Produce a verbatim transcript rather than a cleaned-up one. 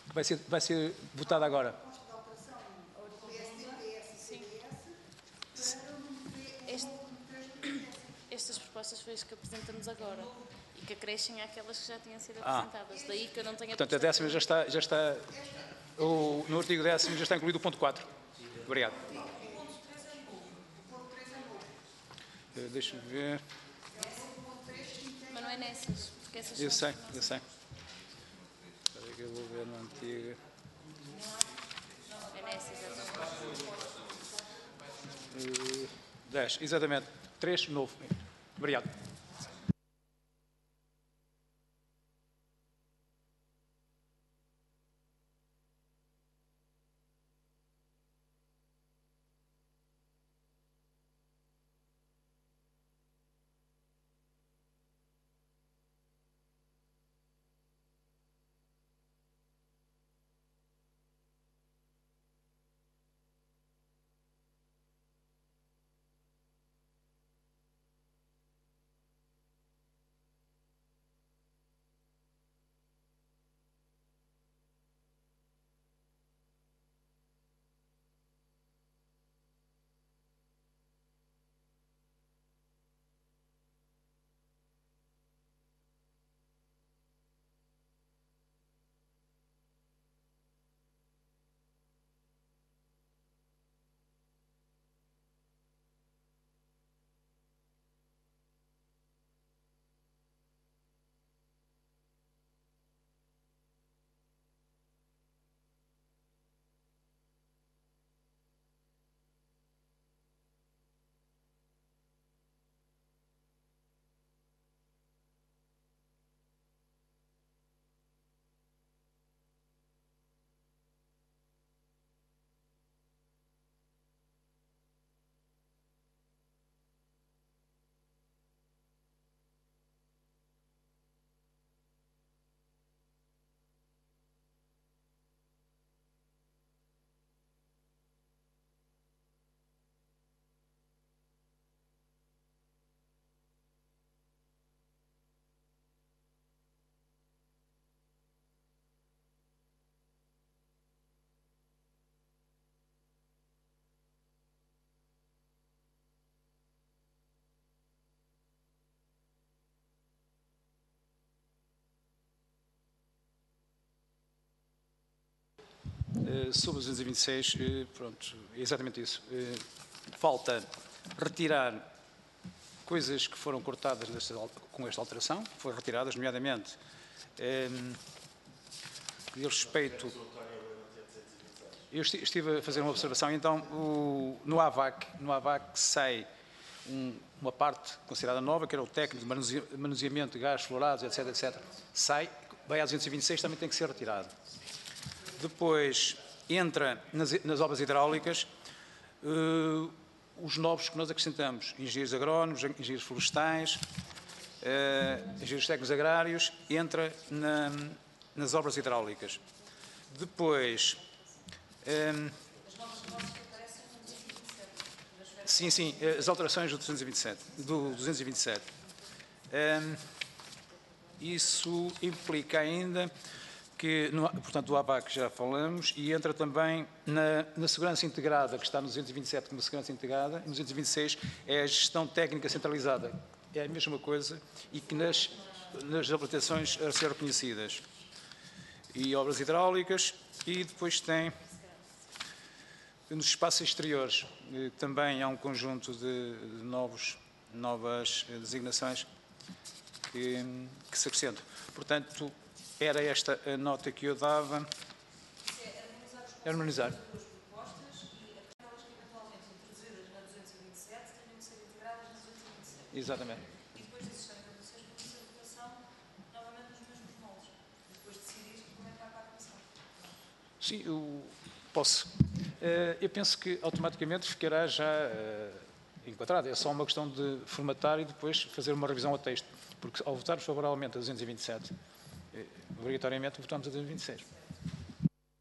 vai ser, vai ser votada agora. Este, estas propostas foi as que apresentamos agora e que acrescem àquelas que já tinham sido apresentadas. Ah. Daí que eu não tenha... Portanto, a décima já está, já está o, no artigo décimo já está incluído o ponto quatro. Obrigado. Uh, Deixa-me ver. Mas não é nessas, porque essas Eu são... sei, eu sei. Espera que eu vou ver no antigo. É nessas, exatamente. Uh, dez, exatamente. três, novo. Obrigado. Uh, sobre os duzentos e vinte e seis, uh, pronto, é exatamente isso. Uh, falta retirar coisas que foram cortadas nesta, com esta alteração, foram retiradas, nomeadamente, um, de respeito... Eu estive a fazer uma observação, então, o, no AVAC, no AVAC sai um, uma parte considerada nova, que era o técnico de manuseamento de gás fluorados, etc, etcétera. Sai, vai a duzentos e vinte e seis, também tem que ser retirado. Depois entra nas, nas obras hidráulicas uh, os novos que nós acrescentamos, engenheiros agrónomos, engenheiros florestais, uh, engenheiros técnicos agrários, entra na, nas obras hidráulicas. Depois, um, sim, sim, as alterações do duzentos e vinte e sete, do duzentos e vinte e sete. Um, isso implica ainda que, no, portanto, do AVAC já falamos, e entra também na, na segurança integrada, que está no duzentos e vinte e sete como segurança integrada, e no duzentos e vinte e seis é a gestão técnica centralizada. É a mesma coisa e que nas, nas habilitações a ser reconhecidas. E obras hidráulicas, e depois tem, nos espaços exteriores, também há um conjunto de, de novos, novas designações que, que se acrescentam. Portanto, era esta a nota que eu dava. É harmonizar. As duas propostas e aquelas que eventualmente introduzidas na duzentos e vinte e sete tenham de ser integradas na duzentos e vinte e sete. Exatamente. E depois desses alterações vão ser votação novamente nos mesmos moldes. Depois decidir como é que vai para a comissão. Sim, eu posso. Eu penso que automaticamente ficará já enquadrado. É só uma questão de formatar e depois fazer uma revisão ao texto. Porque ao votarmos favoravelmente a duzentos e vinte e sete, obrigatoriamente votamos a duzentos e vinte e seis.